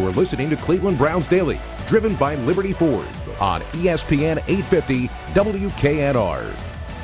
You are listening to Cleveland Browns Daily, driven by Liberty Ford on ESPN 850 WKNR.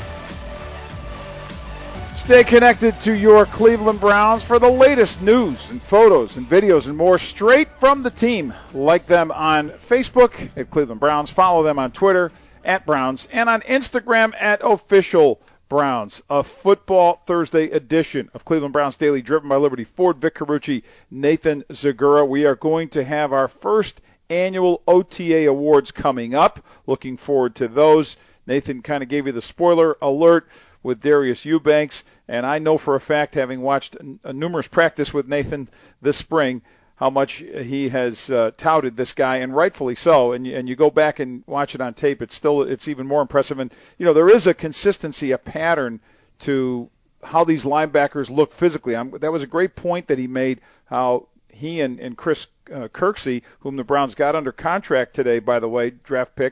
Stay connected to your Cleveland Browns for the latest news and photos and videos and more straight from the team. Like them on Facebook at Cleveland Browns. Follow them on Twitter at Browns and on Instagram at Official Browns. A Football Thursday edition of Cleveland Browns Daily, driven by Liberty Ford. Vic Carucci, Nathan Zagura. We are going to have our first annual OTA awards coming up. Looking forward to those. Nathan kind of gave you the spoiler alert with Darius Eubanks, and I know for a fact, having watched a numerous practice with Nathan this spring, how much he has touted this guy, and rightfully so. And you go back and watch it on tape, it's even more impressive. And there is a consistency, a pattern to how these linebackers look physically. That was a great point that he made. How he and Chris Kirksey, whom the Browns got under contract today, by the way, draft pick,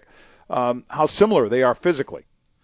how similar they are physically.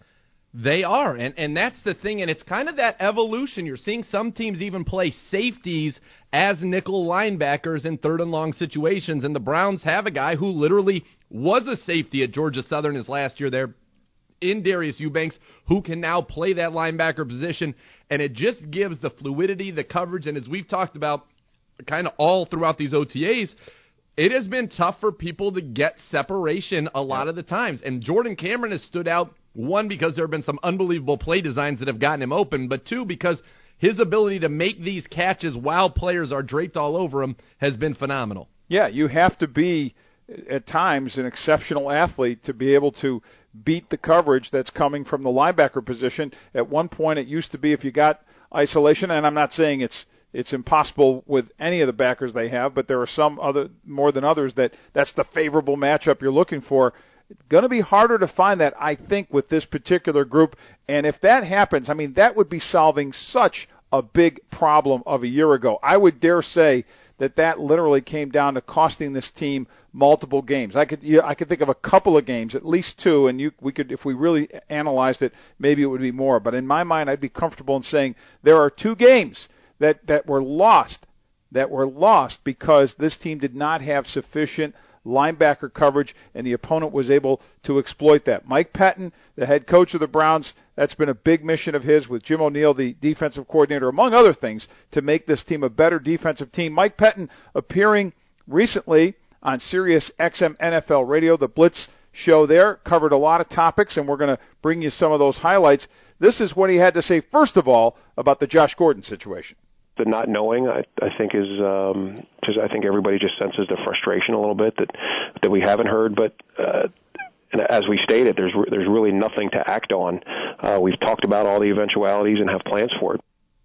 They are, and that's the thing, and it's kind of that evolution. You're seeing some teams even play safeties as nickel linebackers in third and long situations, and the Browns have a guy who literally was a safety at Georgia Southern his last year there in Darius Eubanks, who can now play that linebacker position, and it just gives the fluidity, the coverage, and as we've talked about kind of all throughout these OTAs, it has been tough for people to get separation a lot of the times, and Jordan Cameron has stood out. One, because there have been some unbelievable play designs that have gotten him open, but two, because his ability to make these catches while players are draped all over him has been phenomenal. Yeah, you have to be, at times, an exceptional athlete to be able to beat the coverage that's coming from the linebacker position. At one point, it used to be if you got isolation, and I'm not saying it's impossible with any of the backers they have, but there are some other more than others that's the favorable matchup you're looking for. It's going to be harder to find that, I think, with this particular group. And if that happens, that would be solving such a big problem of a year ago. I would dare say that literally came down to costing this team multiple games. I could think of a couple of games, at least two, and we could, if we really analyzed it, maybe it would be more. But in my mind, I'd be comfortable in saying there are two games that were lost because this team did not have sufficient linebacker coverage, and the opponent was able to exploit that. Mike Pettine, the head coach of the Browns, that's been a big mission of his with Jim O'Neill, the defensive coordinator, among other things, to make this team a better defensive team. Mike Pettine appearing recently on Sirius XM NFL Radio, the Blitz show there, covered a lot of topics, and we're going to bring you some of those highlights. This is what he had to say, first of all, about the Josh Gordon situation. The not knowing, I think, is just. I think everybody just senses the frustration a little bit that we haven't heard. But and as we stated, there's really nothing to act on. We've talked about all the eventualities and have plans for it.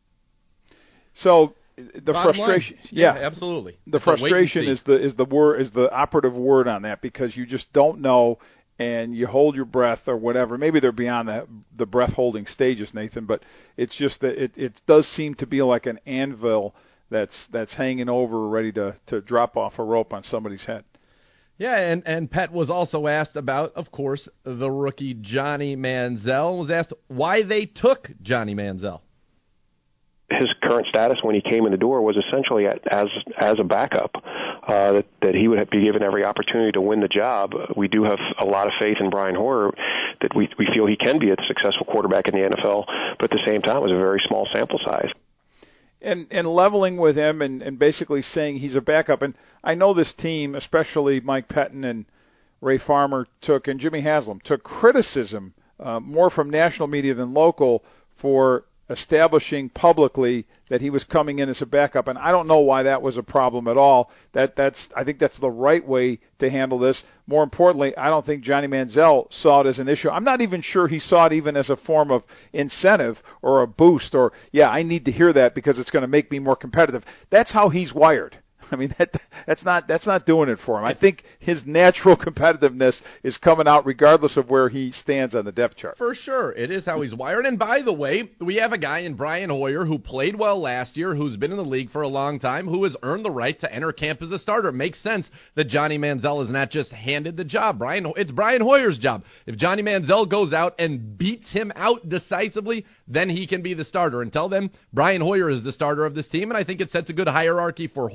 So the frustration, yeah, absolutely. The frustration is the operative word on that, because you just don't know. And you hold your breath or whatever. Maybe they're beyond the breath-holding stages, Nathan, but it's just that it does seem to be like an anvil that's hanging over, ready to drop off a rope on somebody's head. Yeah, and Pet was also asked about, of course, the rookie Johnny Manziel. Was asked why they took Johnny Manziel. His current status when he came in the door was essentially as a backup, that he would be given every opportunity to win the job. We do have a lot of faith in Brian Hoyer that we feel he can be a successful quarterback in the NFL, but at the same time, it was a very small sample size. And leveling with him and basically saying he's a backup. And I know this team, especially Mike Pettine and Ray Farmer and Jimmy Haslam, took criticism more from national media than local for establishing publicly that he was coming in as a backup, and I don't know why that was a problem at all. I think that's the right way to handle this. More importantly, I don't think Johnny Manziel saw it as an issue. I'm not even sure he saw it even as a form of incentive or a boost or, I need to hear that because it's going to make me more competitive. That's how he's wired. That's not doing it for him. I think his natural competitiveness is coming out regardless of where he stands on the depth chart. For sure. It is how he's wired. And by the way, we have a guy in Brian Hoyer who played well last year, who's been in the league for a long time, who has earned the right to enter camp as a starter. It makes sense that Johnny Manziel is not just handed the job. It's Brian Hoyer's job. If Johnny Manziel goes out and beats him out decisively, then he can be the starter. Until then, Brian Hoyer is the starter of this team, and I think it sets a good hierarchy for Hoyer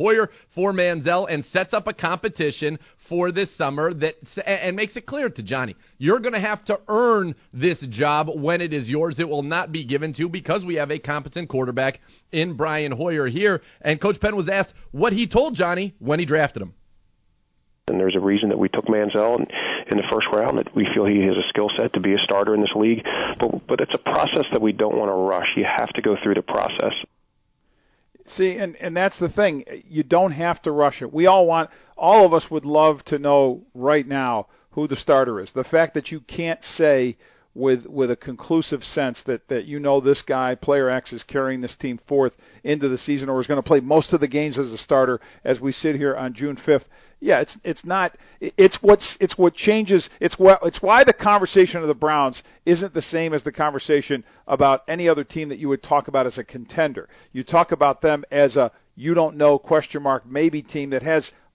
for Manziel and sets up a competition for this summer and makes it clear to Johnny, you're going to have to earn this job when it is yours. It will not be given to you because we have a competent quarterback in Brian Hoyer here. And Coach Penn was asked what he told Johnny when he drafted him. And there's a reason that we took Manziel in the first round, that we feel he has a skill set to be a starter in this league. But it's a process that we don't want to rush. You have to go through the process. See, and that's the thing. You don't have to rush it. All of us would love to know right now who the starter is. The fact that you can't say with a conclusive sense that you know this guy, player X, is carrying this team forth into the season or is going to play most of the games as a starter as we sit here on June 5th. Yeah, it's what changes. It's why the conversation of the Browns isn't the same as the conversation about any other team that you would talk about as a contender. You talk about them as a you don't know question mark maybe team that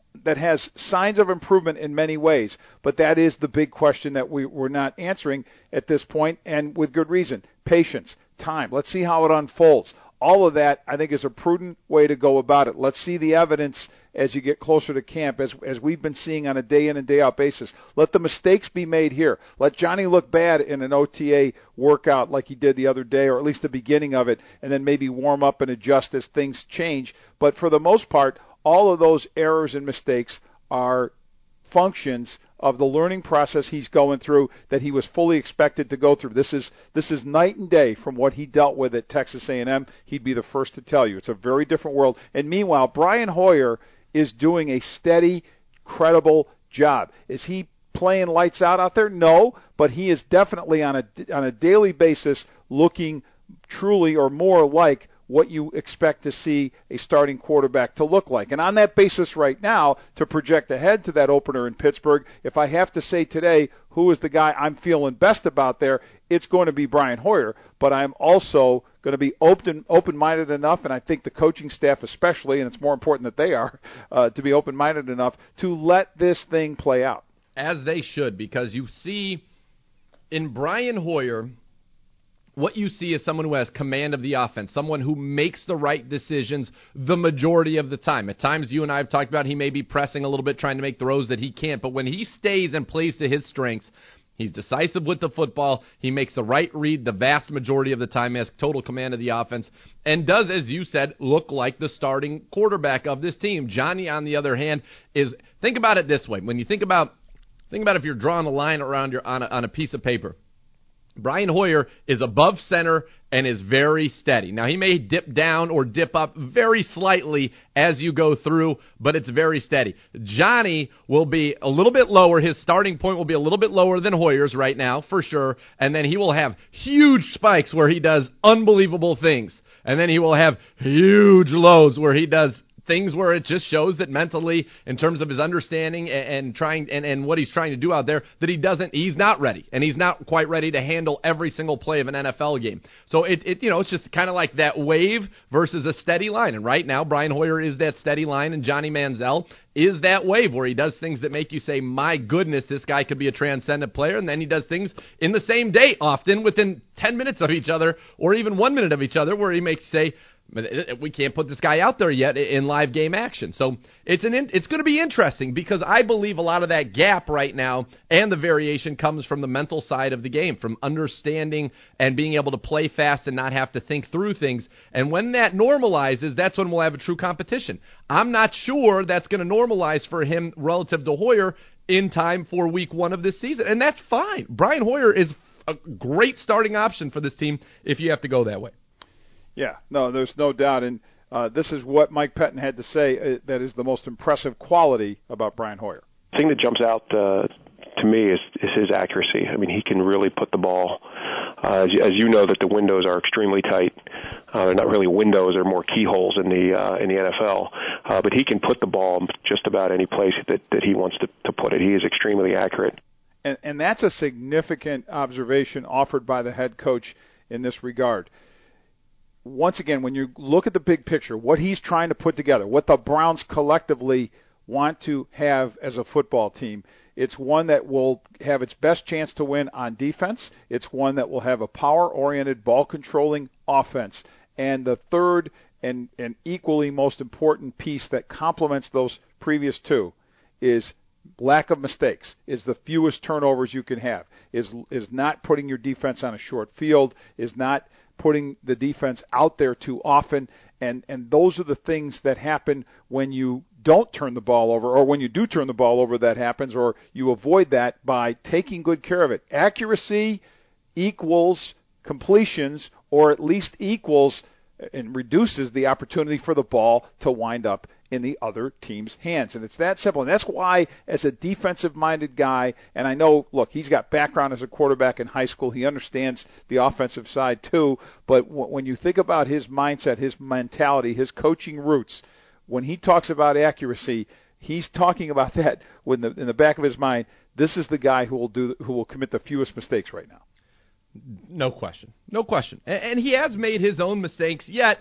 has signs of improvement in many ways, but that is the big question that we're not answering at this point, and with good reason. Patience, time. Let's see how it unfolds. All of that, I think, is a prudent way to go about it. Let's see the evidence as you get closer to camp, as we've been seeing on a day-in and day-out basis. Let the mistakes be made here. Let Johnny look bad in an OTA workout like he did the other day, or at least the beginning of it, and then maybe warm up and adjust as things change. But for the most part, all of those errors and mistakes are functions of the learning process he's going through that he was fully expected to go through. This is night and day from what he dealt with at Texas A&M. He'd be the first to tell you. It's a very different world. And meanwhile, Brian Hoyer is doing a steady, credible job. Is he playing lights out there? No, but he is definitely on a daily basis looking truly or more like what you expect to see a starting quarterback to look like. And on that basis right now, to project ahead to that opener in Pittsburgh, if I have to say today who is the guy I'm feeling best about there, it's going to be Brian Hoyer. But I'm also going to be open-minded enough, and I think the coaching staff especially, and it's more important that they are, to be open-minded enough to let this thing play out. As they should, because you see in Brian Hoyer, what you see is someone who has command of the offense, someone who makes the right decisions the majority of the time. At times, you and I have talked about he may be pressing a little bit, trying to make throws that he can't, but when he stays and plays to his strengths, he's decisive with the football. He makes the right read the vast majority of the time, has total command of the offense, and does, as you said, look like the starting quarterback of this team. Johnny, on the other hand, think about it this way. When you think about if you're drawing a line around on a piece of paper, Brian Hoyer is above center and is very steady. Now, he may dip down or dip up very slightly as you go through, but it's very steady. Johnny will be a little bit lower. His starting point will be a little bit lower than Hoyer's right now, for sure, and then he will have huge spikes where he does unbelievable things, and then he will have huge lows where he does things where it just shows that mentally, in terms of his understanding and trying and what he's trying to do out there, that he's not ready, and he's not quite ready to handle every single play of an NFL game. So it's just kind of like that wave versus a steady line. And right now, Brian Hoyer is that steady line, and Johnny Manziel is that wave where he does things that make you say, my goodness, this guy could be a transcendent player, and then he does things in the same day, often within 10 minutes of each other, or even 1 minute of each other, where he makes say, we can't put this guy out there yet in live game action. So it's going to be interesting, because I believe a lot of that gap right now and the variation comes from the mental side of the game, from understanding and being able to play fast and not have to think through things. And when that normalizes, that's when we'll have a true competition. I'm not sure that's going to normalize for him relative to Hoyer in time for week 1 of this season. And that's fine. Brian Hoyer is a great starting option for this team if you have to go that way. Yeah, no, there's no doubt. And this is what Mike Pettine had to say that is the most impressive quality about Brian Hoyer. The thing that jumps out to me is his accuracy. I mean, he can really put the ball, as you know, that the windows are extremely tight. They're not really windows; they're more keyholes in the NFL. But he can put the ball just about any place that he wants to put it. He is extremely accurate. And that's a significant observation offered by the head coach in this regard. Once again, when you look at the big picture, what he's trying to put together, what the Browns collectively want to have as a football team, it's one that will have its best chance to win on defense. It's one that will have a power-oriented, ball-controlling offense. And the third and equally most important piece that complements those previous two is lack of mistakes, is the fewest turnovers you can have, is not putting your defense on a short field, is not putting the defense out there too often. And those are the things that happen when you don't turn the ball over, or when you do turn the ball over, that happens, or you avoid that by taking good care of it. Accuracy equals completions, or at least equals and reduces the opportunity for the ball to wind up in the other team's hands. And it's that simple. And that's why, as a defensive-minded guy, and I know, look, he's got background as a quarterback in high school. He understands the offensive side too. But when you think about his mindset, his mentality, his coaching roots, when he talks about accuracy, he's talking about that in the back of his mind. This is the guy who will commit the fewest mistakes right now. No question. No question. And he has made his own mistakes, yet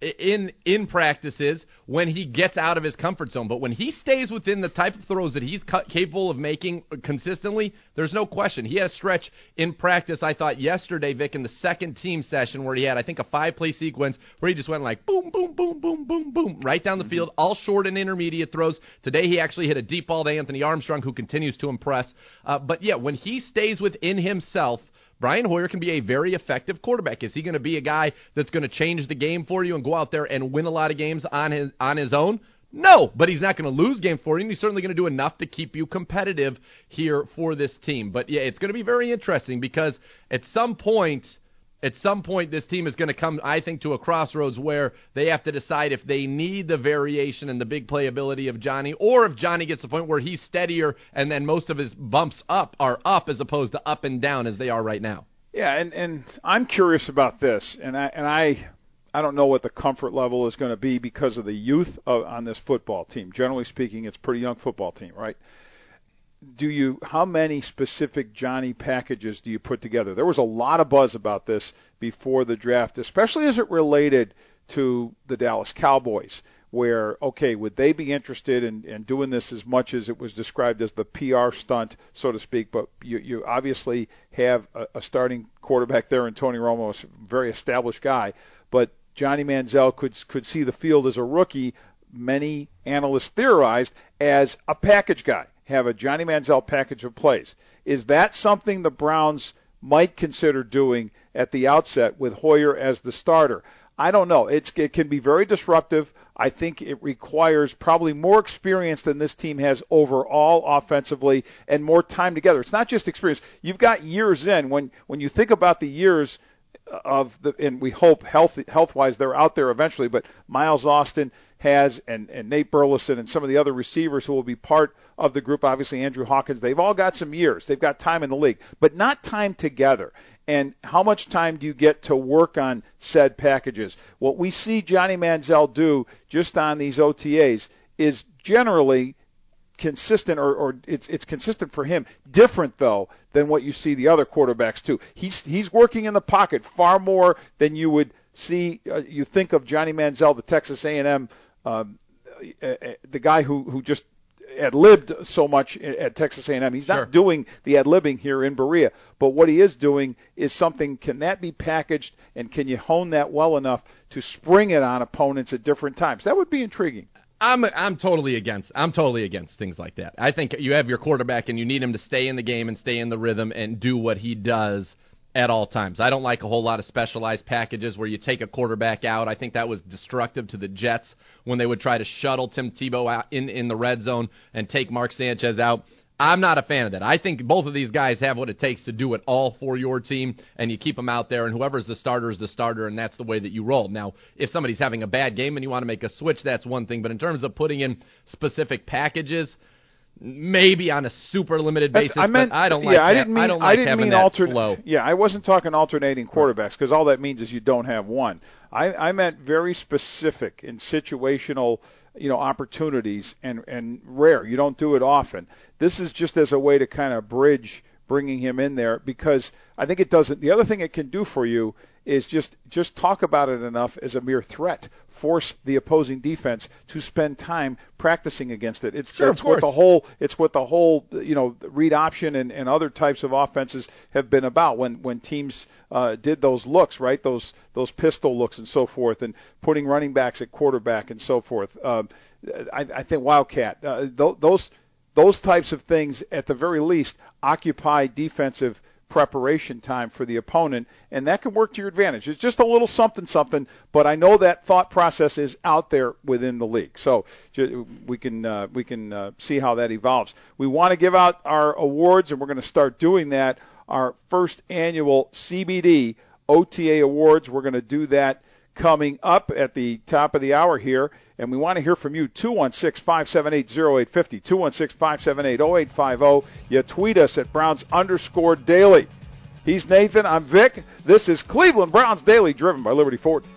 in practices when he gets out of his comfort zone. But when he stays within the type of throws that he's capable of making consistently, there's no question. He had a stretch in practice, I thought, yesterday, Vic, in the second team session where he had, I think, a 5-play sequence where he just went like boom, boom, boom, boom, boom, boom, right down the field, all short and intermediate throws. Today he actually hit a deep ball to Anthony Armstrong, who continues to impress. But, yeah, when he stays within himself, Brian Hoyer can be a very effective quarterback. Is he going to be a guy that's going to change the game for you and go out there and win a lot of games on his own? No, but he's not going to lose games for you, and he's certainly going to do enough to keep you competitive here for this team. But, yeah, it's going to be very interesting because at some point this team is going to come, I think, to a crossroads where they have to decide if they need the variation and the big playability of Johnny, or if Johnny gets to the point where he's steadier and then most of his bumps are up as opposed to up and down as they are right now. Yeah, and I'm curious about this, and I don't know what the comfort level is going to be because of the youth on this football team. Generally speaking, it's a pretty young football team, right? How many specific Johnny packages do you put together? There was a lot of buzz about this before the draft, especially as it related to the Dallas Cowboys, where, okay, would they be interested in doing this as much as it was described as the PR stunt, so to speak? But you obviously have a starting quarterback there in Tony Romo, a very established guy, but Johnny Manziel could see the field as a rookie, many analysts theorized, as a package guy. Have a Johnny Manziel package of plays. Is that something the Browns might consider doing at the outset with Hoyer as the starter? I don't know. It can be very disruptive. I think it requires probably more experience than this team has overall offensively and more time together. It's not just experience. You've got years in. When you think about the years and we hope health-wise they're out there eventually, but Miles Austin has, and Nate Burleson and some of the other receivers who will be part of the group, obviously Andrew Hawkins, they've all got some years. They've got time in the league, but not time together. And how much time do you get to work on said packages? What we see Johnny Manziel do just on these OTAs is generally consistent, or it's consistent for him. Different, though, than what you see the other quarterbacks do. He's working in the pocket far more than you would see. You think of Johnny Manziel, the Texas A&M, the guy who just ad-libbed so much at Texas A&M. He's not doing the ad-libbing here in Berea, but what he is doing is something. Can that be packaged, and can you hone that well enough to spring it on opponents at different times? That would be intriguing. I'm totally against things like that. I think you have your quarterback and you need him to stay in the game and stay in the rhythm and do what he does at all times. I don't like a whole lot of specialized packages where you take a quarterback out. I think that was destructive to the Jets when they would try to shuttle Tim Tebow out in the red zone and take Mark Sanchez out. I'm not a fan of that. I think both of these guys have what it takes to do it all for your team, and you keep them out there, and whoever's the starter is the starter, and that's the way that you roll. Now, if somebody's having a bad game and you want to make a switch, that's one thing. But in terms of putting in specific packages, maybe on a super limited basis, but I don't like having that flow. Yeah, I wasn't talking alternating quarterbacks, because all that means is you don't have one. I meant very specific in situational opportunities, and rare. You don't do it often. This is just as a way to kind of bridge bringing him in there, because I think it doesn't. The other thing it can do for you is just talk about it enough as a mere threat. Force the opposing defense to spend time practicing against it. It's what the whole read option and other types of offenses have been about when teams did those looks, right? Those pistol looks and so forth, and putting running backs at quarterback and so forth. I think Wildcat, those types of things at the very least occupy defensive preparation time for the opponent, and that can work to your advantage. It's just a little something, but I know that thought process is out there within the league. So we can see how that evolves. We want to give out our awards, and we're going to start doing that. Our first annual CBD OTA Awards. We're going to do that coming up at the top of the hour here, and we want to hear from you. 216-578-0850, 216-578-0850. You tweet us at Browns_Daily. He's Nathan. I'm Vic. This is Cleveland Browns Daily, driven by Liberty Ford.